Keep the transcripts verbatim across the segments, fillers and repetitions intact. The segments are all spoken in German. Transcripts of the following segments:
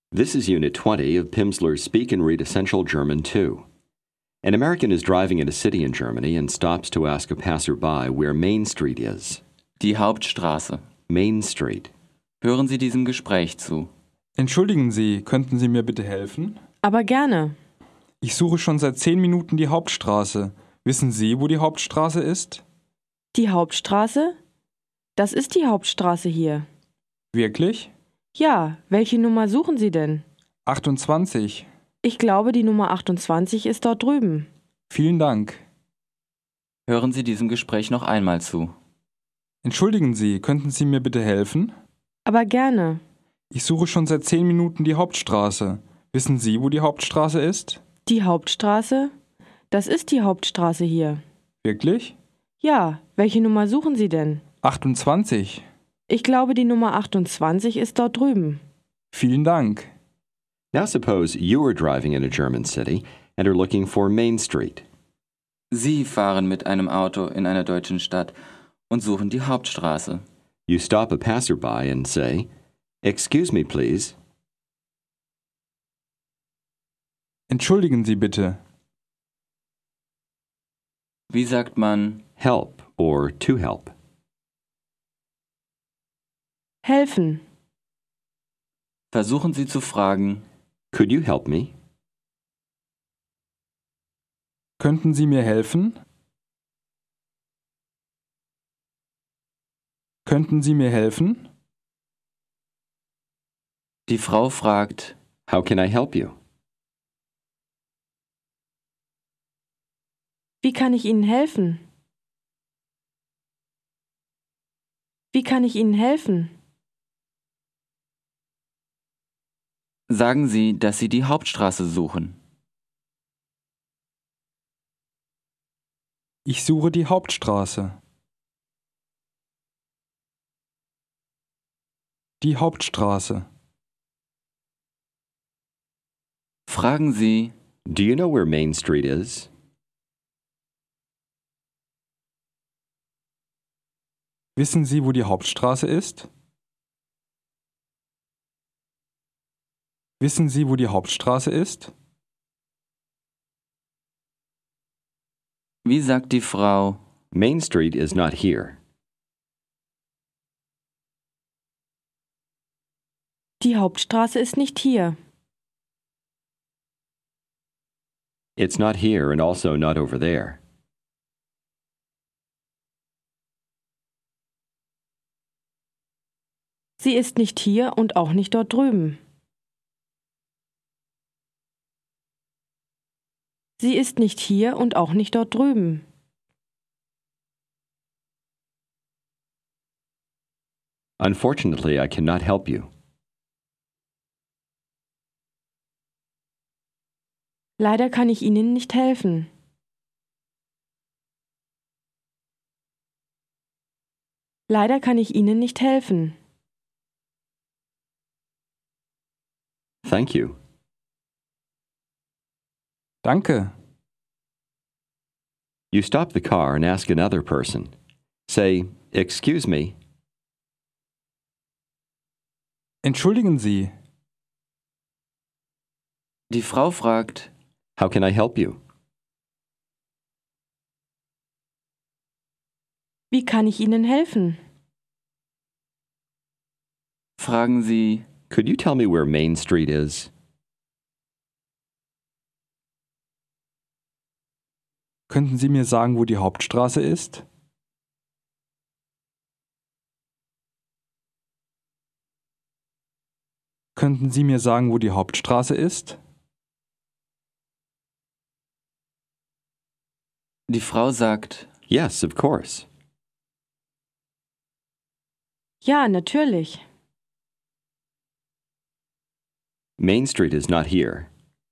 This is Unit twenty of Pimsleur's Speak and Read Essential German two. An American is driving in a city in Germany and stops to ask a passerby where Main Street is. Die Hauptstraße. Main Street. Hören Sie diesem Gespräch zu. Entschuldigen Sie, könnten Sie mir bitte helfen? Aber gerne. Ich suche schon seit zehn Minuten die Hauptstraße. Wissen Sie, wo die Hauptstraße ist? Die Hauptstraße? Das ist die Hauptstraße hier. Wirklich? Ja, welche Nummer suchen Sie denn? achtundzwanzig. Ich glaube, die Nummer achtundzwanzig ist dort drüben. Vielen Dank. Hören Sie diesem Gespräch noch einmal zu. Entschuldigen Sie, könnten Sie mir bitte helfen? Aber gerne. Ich suche schon seit zehn Minuten die Hauptstraße. Wissen Sie, wo die Hauptstraße ist? Die Hauptstraße? Das ist die Hauptstraße hier. Wirklich? Ja, welche Nummer suchen Sie denn? achtundzwanzig. Ich glaube, die Nummer achtundzwanzig ist dort drüben. Vielen Dank. Now suppose you are driving in a German city and are looking for Main Street. Sie fahren mit einem Auto in einer deutschen Stadt und suchen die Hauptstraße. You stop a passerby and say, "Excuse me, please." Entschuldigen Sie bitte. Wie sagt man Help or to help. Helfen. Versuchen Sie zu fragen, Could you help me? Könnten Sie mir helfen? Könnten Sie mir helfen? die Frau fragt, How can I help you? Wie kann ich Ihnen helfen? Wie kann ich Ihnen helfen? sagen Sie, dass Sie die Hauptstraße suchen. Ich suche die Hauptstraße. Die Hauptstraße. Fragen Sie, Do you know where Main Street is? Wissen Sie, wo die Hauptstraße ist? Wissen Sie, wo die Hauptstraße ist? wie sagt die Frau, Main Street is not here. Die Hauptstraße ist nicht hier. It's not here and also not over there. Sie ist nicht hier und auch nicht dort drüben. Sie ist nicht hier und auch nicht dort drüben. Unfortunately, I cannot help you. Leider kann ich Ihnen nicht helfen. Leider kann ich Ihnen nicht helfen. Thank you. Danke. You stop the car and ask another person. Say, "Excuse me." Entschuldigen Sie. die Frau fragt, How can I help you? Wie kann ich Ihnen helfen? fragen Sie, Could you tell me where Main Street is? Könnten Sie mir sagen, wo die Hauptstraße ist? Könnten Sie mir sagen, wo die Hauptstraße ist? die Frau sagt, Yes, of course. Ja, natürlich. Main Street is not here.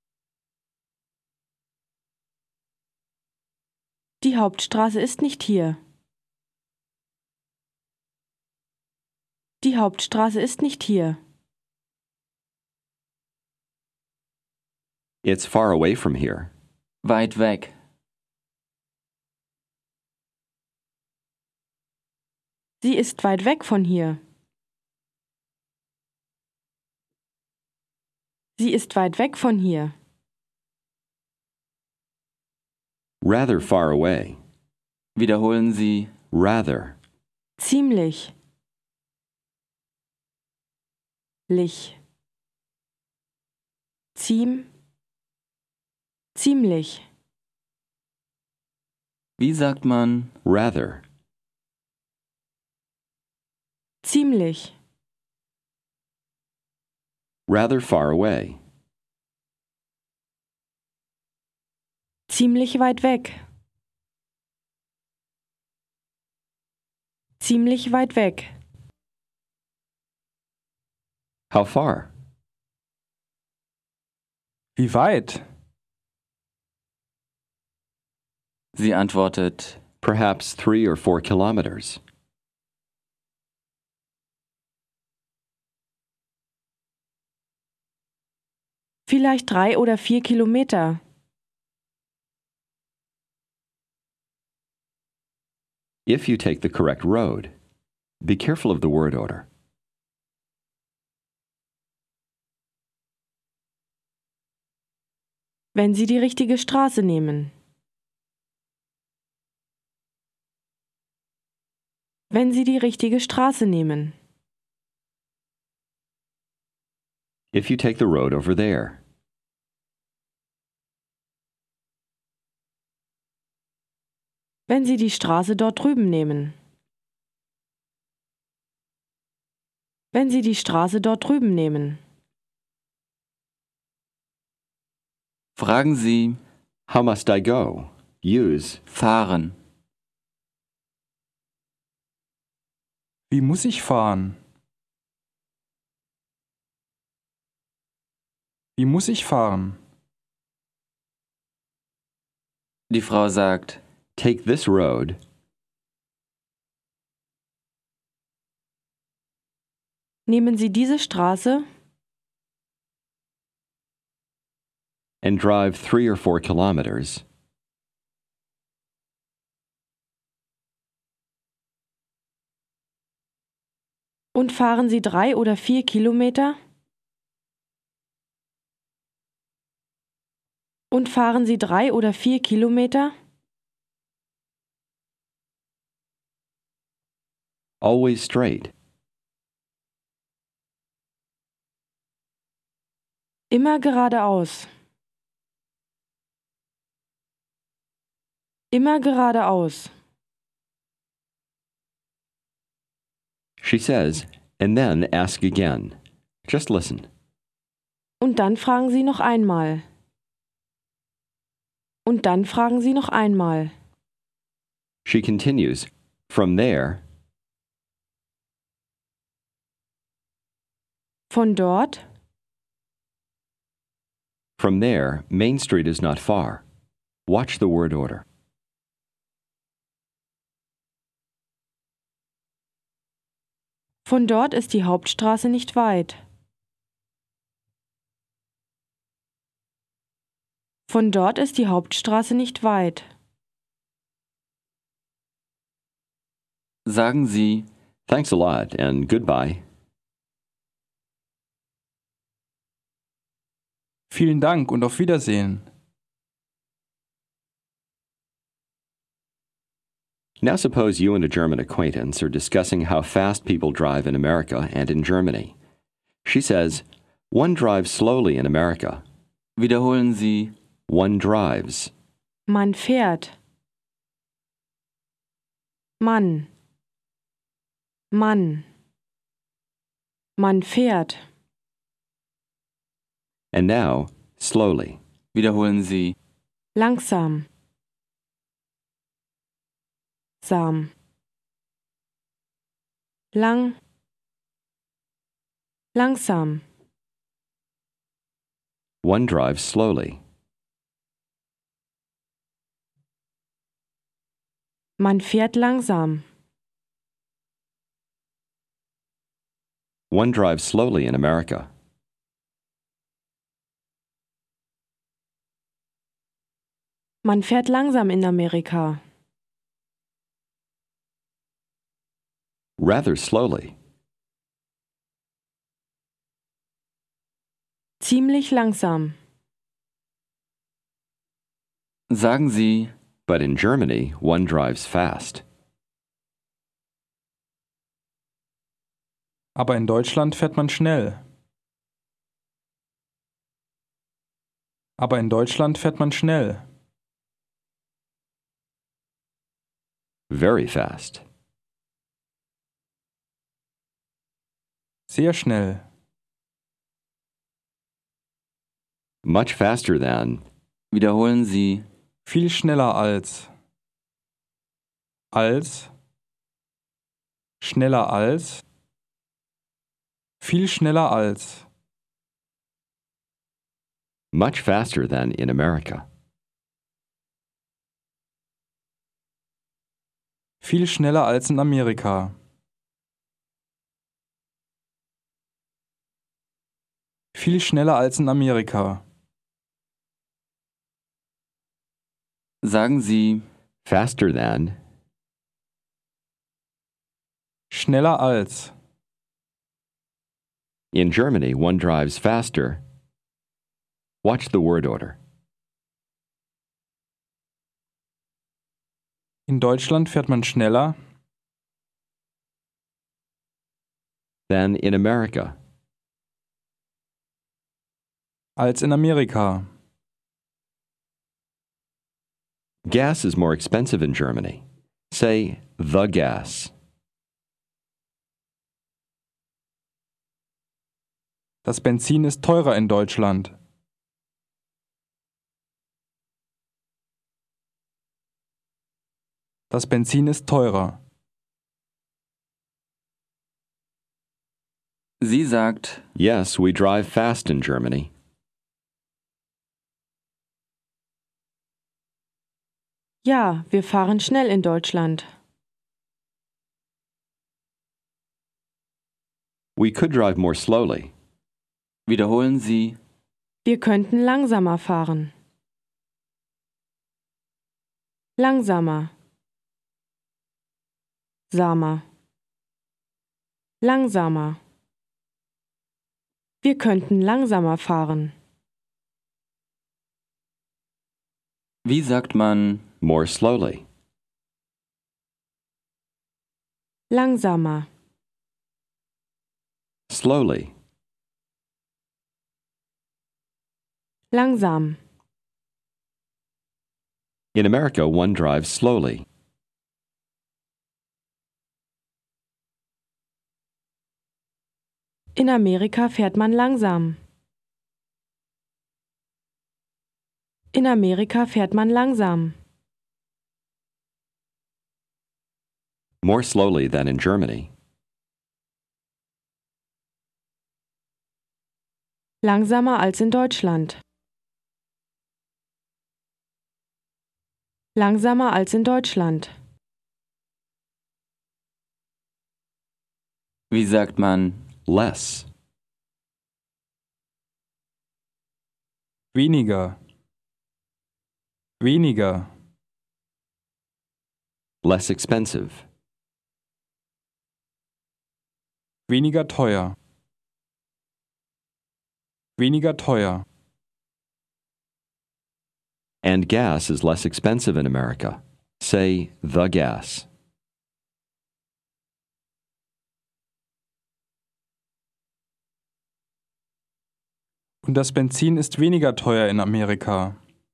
Die Hauptstraße ist nicht hier. Die Hauptstraße ist nicht hier. It's far away from here. weit weg. Sie ist weit weg von hier. Sie ist weit weg von hier. Rather far away. Wiederholen Sie. Rather. Ziemlich. Lich. Ziem. Ziemlich. Wie sagt man? Rather. Ziemlich. Rather far away. Ziemlich weit weg. Ziemlich weit weg. How far? Wie weit? Sie antwortet. Perhaps three or four kilometers. Vielleicht drei oder vier Kilometer. If you take the correct road. Be careful of the word order. Wenn Sie die richtige Straße nehmen. Wenn Sie die richtige Straße nehmen. If you take the road over there. Wenn Sie die Straße dort drüben nehmen. Wenn Sie die Straße dort drüben nehmen. Fragen Sie. How must I go? Use Fahren. Wie muss ich fahren? Wie muss ich fahren? Die Frau sagt. take this road. Nehmen Sie diese Straße And drive three or four kilometers. und fahren Sie drei oder vier Kilometer und fahren Sie drei oder vier Kilometer. Always straight. Immer geradeaus. Immer geradeaus. She says, and then ask again. Just listen. Und dann fragen Sie noch einmal. Und dann fragen Sie noch einmal. She continues, from there, Von dort, from there, Main Street is not far. Watch the word order. von dort ist die Hauptstraße nicht weit. Von dort ist die Hauptstraße nicht weit. Sagen Sie, Thanks a lot and goodbye. Vielen Dank und auf Wiedersehen. Now suppose you and a German acquaintance are discussing how fast people drive in America and in Germany. She says, one drives slowly in America. wiederholen Sie, One drives. Man fährt. Mann. Mann. Man fährt. And now, slowly. wiederholen Sie, Langsam. Sam. Lang. Langsam. One drives slowly. Man fährt langsam. One drives slowly in America. Man fährt langsam in Amerika. Rather slowly. Ziemlich langsam. Sagen Sie, But in Germany, one drives fast. Aber in Deutschland fährt man schnell. Aber in Deutschland fährt man schnell. Very fast. Sehr schnell. Much faster than. wiederholen Sie, Viel schneller als. Als. Schneller als. Viel schneller als. Much faster than in America. Viel schneller als in Amerika. Viel schneller als in Amerika. sagen Sie, Faster than. Schneller als. In Germany, one drives faster. Watch the word order. In Deutschland fährt man schneller. Than in America. Als in Amerika. Gas is more expensive in Germany. Say, the gas. Das Benzin ist teurer in Deutschland. Das Benzin ist teurer. sie sagt, Yes, we drive fast in Germany. Ja, wir fahren schnell in Deutschland. We could drive more slowly. wiederholen Sie, Wir könnten langsamer fahren. Langsamer. Samer. Langsamer. Wir könnten langsamer fahren. wie sagt man, More slowly. Langsamer. Slowly. Langsam. In America, one drives slowly. In Amerika fährt man langsam. In Amerika fährt man langsam. More slowly than in Germany. Langsamer als in Deutschland. Langsamer als in Deutschland. wie sagt man, Less. Weniger. Weniger. Less expensive. Weniger teuer. Weniger teuer. And gas is less expensive in America. Say, the gas. Und das Benzin ist weniger teuer in Amerika.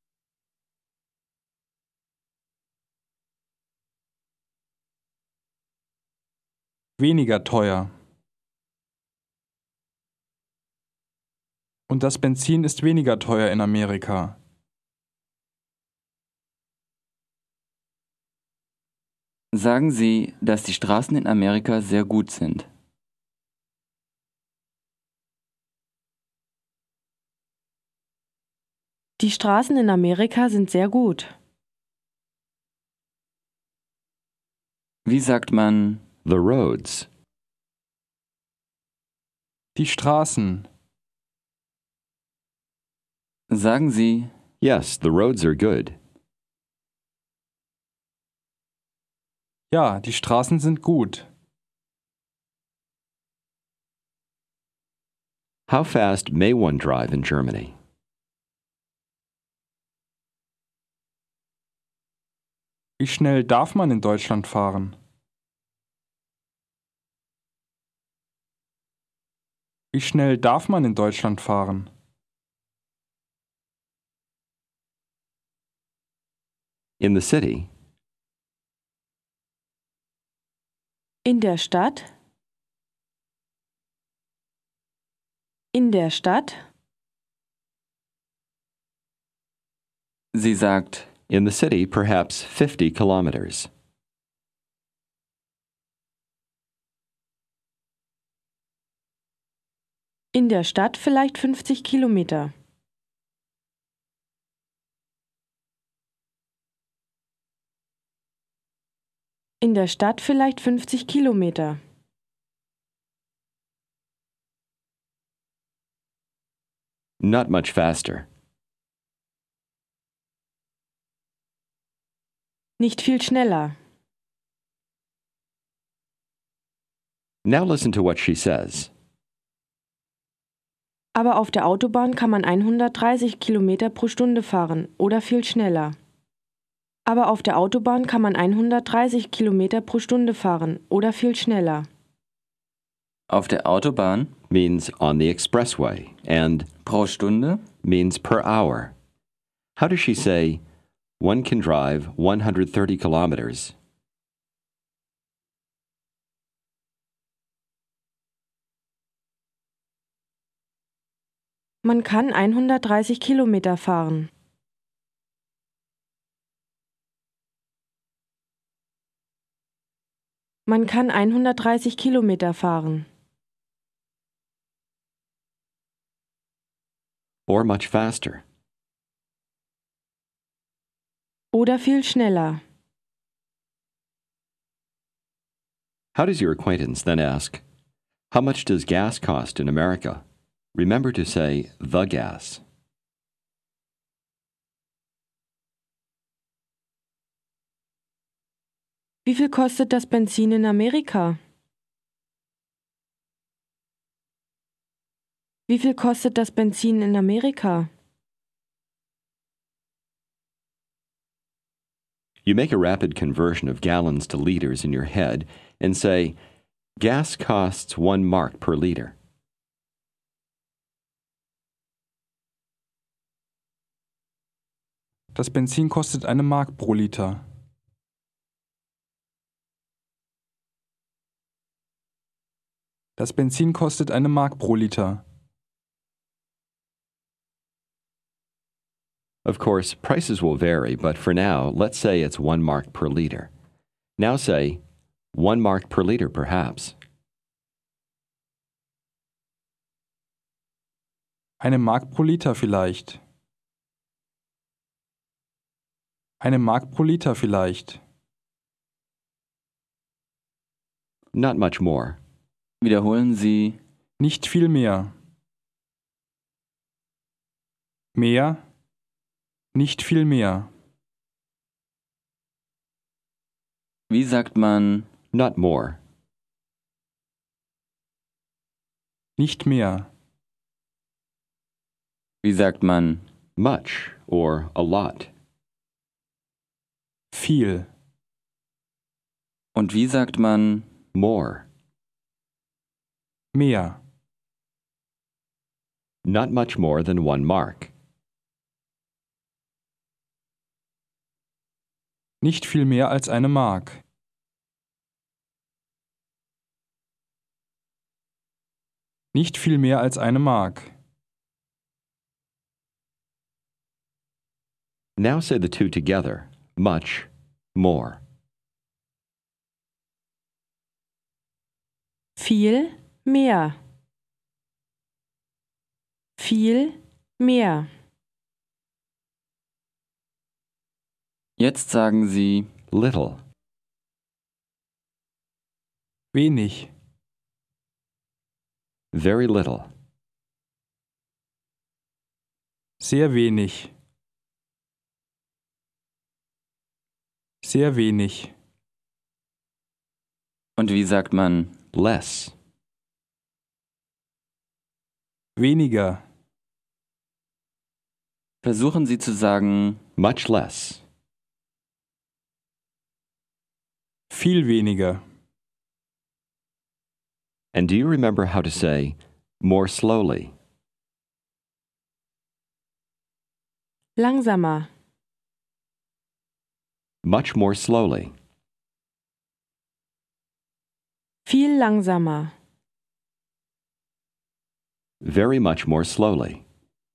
Weniger teuer. Und das Benzin ist weniger teuer in Amerika. sagen Sie, dass die Straßen in Amerika sehr gut sind. Die Straßen in Amerika sind sehr gut. Wie sagt man, The roads. Die Straßen. sagen Sie, Yes, the roads are good. Ja, die Straßen sind gut. How fast may one drive in Germany? Wie schnell darf man in Deutschland fahren? Wie schnell darf man in Deutschland fahren? In the city, In der Stadt? In der Stadt? Sie sagt, in the city perhaps fifty kilometers. In der Stadt vielleicht fünfzig Kilometer. In der Stadt vielleicht fünfzig Kilometer. Not much faster. Nicht viel schneller. Now listen to what she says. Aber auf der Autobahn kann man hundertdreißig Kilometer pro Stunde fahren oder viel schneller. Aber auf der Autobahn kann man hundertdreißig Kilometer pro Stunde fahren oder viel schneller. auf der Autobahn means on the expressway, and pro Stunde means per hour. How does she say, one can drive one hundred thirty kilometers? Man kann hundertdreißig Kilometer fahren. Man kann hundertdreißig Kilometer fahren. Or much faster. Oder viel schneller. How does your acquaintance then ask, how much does gas cost in America? Remember to say the gas. Wie viel kostet das Benzin in Amerika? Wie viel kostet das Benzin in Amerika? You make a rapid conversion of gallons to liters in your head and say, gas costs one mark per liter. Das Benzin kostet eine Mark pro Liter. Das Benzin kostet eine Mark pro Liter. Of course, prices will vary, but for now, let's say it's one mark per liter. Now say, one mark per liter perhaps. Eine Mark pro Liter vielleicht. Eine Mark pro Liter vielleicht. Not much more. wiederholen Sie Nicht viel mehr. Mehr. Nicht viel mehr. wie sagt man Not more. Nicht mehr. wie sagt man Much or a lot. Viel. und wie sagt man More. Mehr. Not much more than one mark. Nicht viel mehr als eine Mark. Nicht viel mehr als eine Mark. Now say the two together. Much more. Viel mehr. Viel mehr. Jetzt sagen Sie Little. Wenig. Very little. Sehr wenig. Sehr wenig. und wie sagt man Less. Weniger. Versuchen Sie zu sagen much less, Viel weniger. and do you remember how to say more slowly? Langsamer. Much more slowly. Viel langsamer. Very much more slowly.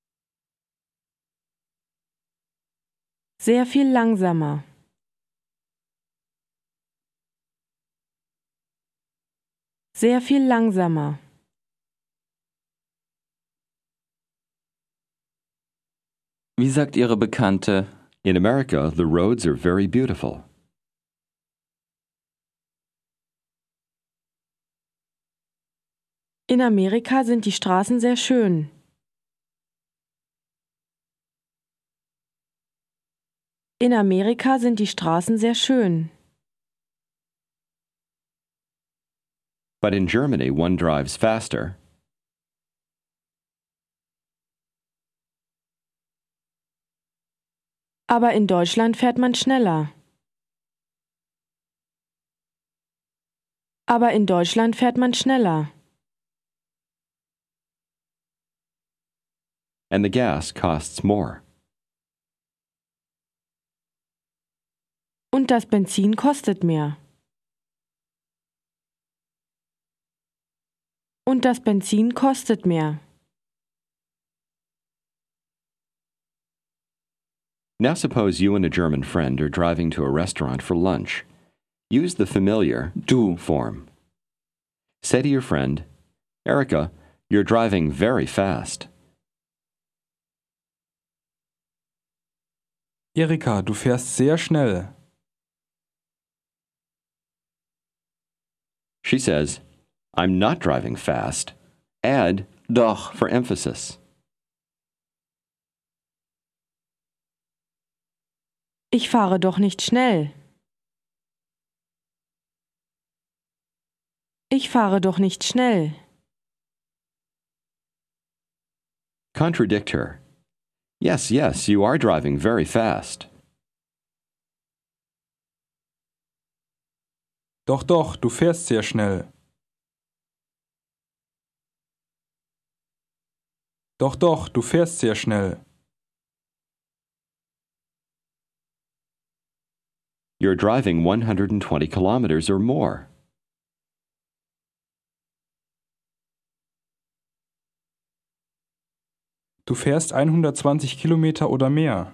Sehr viel langsamer. Sehr viel langsamer. Wie sagt Ihre Bekannte? In America, the roads are very beautiful. In Amerika sind die Straßen sehr schön. In Amerika sind die Straßen sehr schön. But in Germany, one drives faster. Aber in Deutschland fährt man schneller. Aber in Deutschland fährt man schneller. And the gas costs more. Und das Benzin kostet mehr. Und das Benzin kostet mehr. Now suppose you and a German friend are driving to a restaurant for lunch. Use the familiar Du. form. Say to your friend, Erika, you're driving very fast. Erika, du fährst sehr schnell. She says, I'm not driving fast. Add Doch. for emphasis. Ich fahre doch nicht schnell. Ich fahre doch nicht schnell. Contradict her. Yes, yes, you are driving very fast. Doch, doch, du fährst sehr schnell. Doch, doch, du fährst sehr schnell. You're driving one hundred twenty kilometers or more. Du fährst hundertzwanzig Kilometer oder mehr.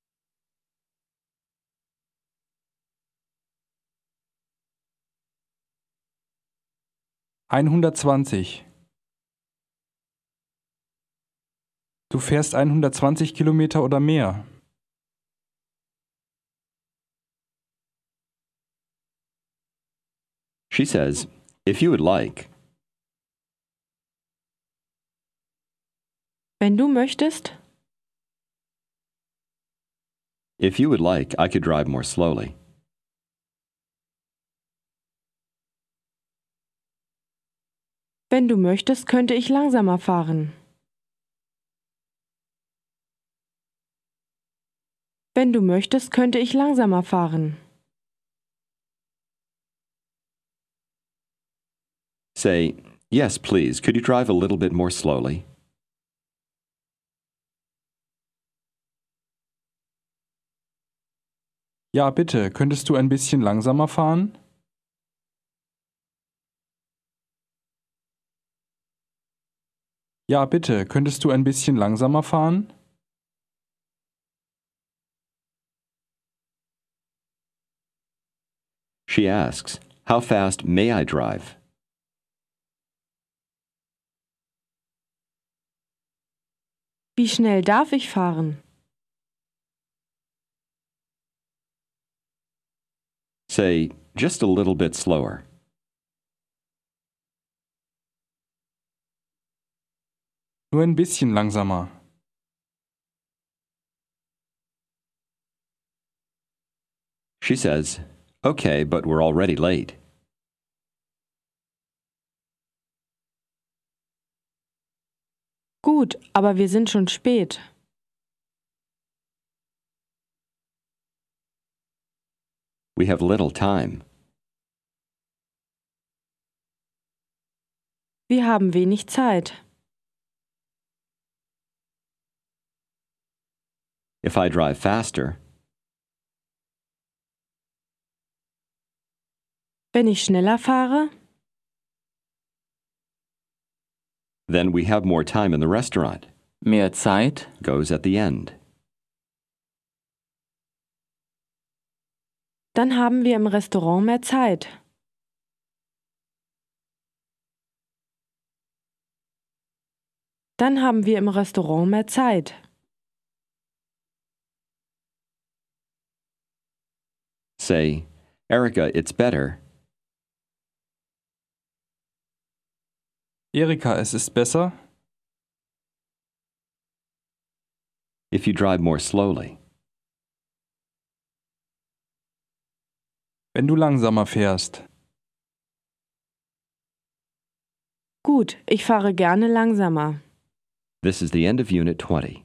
hundertzwanzig. Du fährst hundertzwanzig Kilometer oder mehr. She says, if you would like. Wenn du möchtest, If you would like, I could drive more slowly. wenn du möchtest, könnte ich langsamer fahren. Wenn du möchtest, könnte ich langsamer fahren. Say, yes, please, could you drive a little bit more slowly? Ja, bitte, könntest du ein bisschen langsamer fahren? Ja, bitte, könntest du ein bisschen langsamer fahren? She asks, how fast may I drive? Wie schnell darf ich fahren? Say, just a little bit slower. Nur ein bisschen langsamer. She says, okay, but we're already late. Gut, aber wir sind schon spät. We have little time. Wir haben wenig Zeit. If I drive faster, Wenn ich schneller fahre, then we have more time in the restaurant. Mehr Zeit? Goes at the end. dann haben wir im Restaurant mehr Zeit. Dann haben wir im Restaurant mehr Zeit. Say, Erica, it's better. Erika, es ist besser, If you drive more slowly. wenn du langsamer fährst. Gut, ich fahre gerne langsamer. This is the end of Unit twenty.